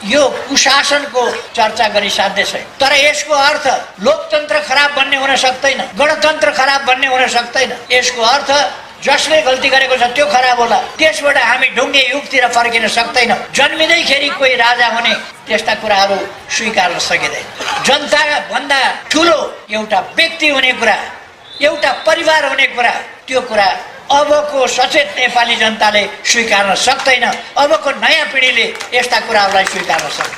यो कुशासनको चर्चा गरी साध्य छैन। तर यसको अर्थ लोकतन्त्र खराब भन्ने हुन सक्दैन, गणतन्त्र खराब भन्ने हुन सक्दैन। यसको अर्थ जसले गल्ती गरेको छ त्यो खराब होला, त्यसबाट हामी ढुङ्गे युगतिर फर्किन सक्दैनौँ। जन्मिँदैखेरि कोही राजा हुने त्यस्ता कुराहरू स्वीकार्न सकिँदैन। जनता भन्दा ठुलो एउटा व्यक्ति हुने कुरा, एउटा परिवार हुने कुरा, त्यो कुरा अबको सचेत नेपाली जनताले स्वीकार्न सक्दैन। अबको नयाँ पिँढीले यस्ता कुराहरूलाई स्वीकार्न सक्दैन।